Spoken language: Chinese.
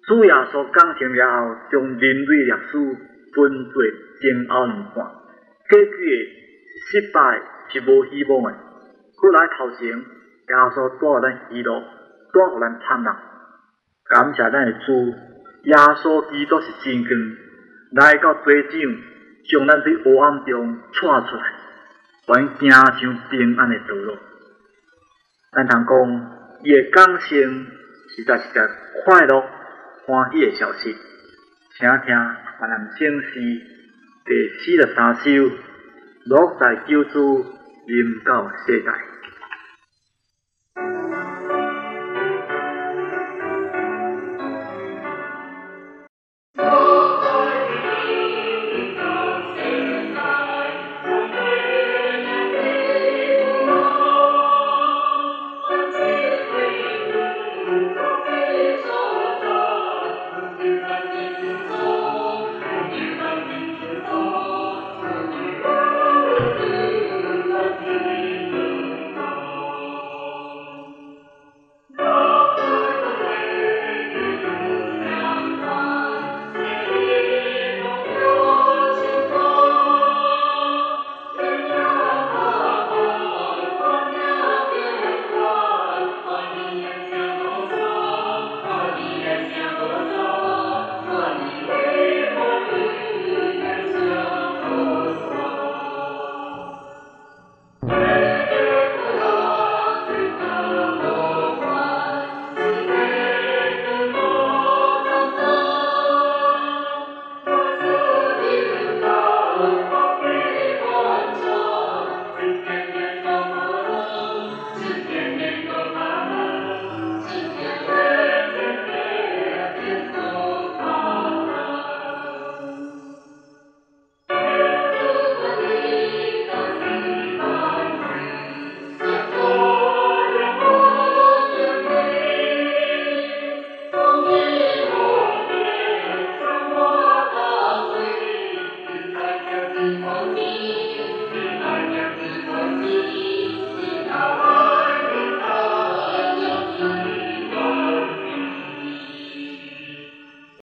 主耶稣降生了后，将人类历史分做前后两半，结局是失败，是无希望的。后来头前，耶稣带予咱喜乐，带予咱灿烂。感谢咱的主，耶稣基督是真光，来到地上，将咱伫黑暗中带出来，还行上平安的道路。咱通讲，伊的降生实在是个快乐、欢喜的消息。请听华南圣诗第43首，落在救主临到世界。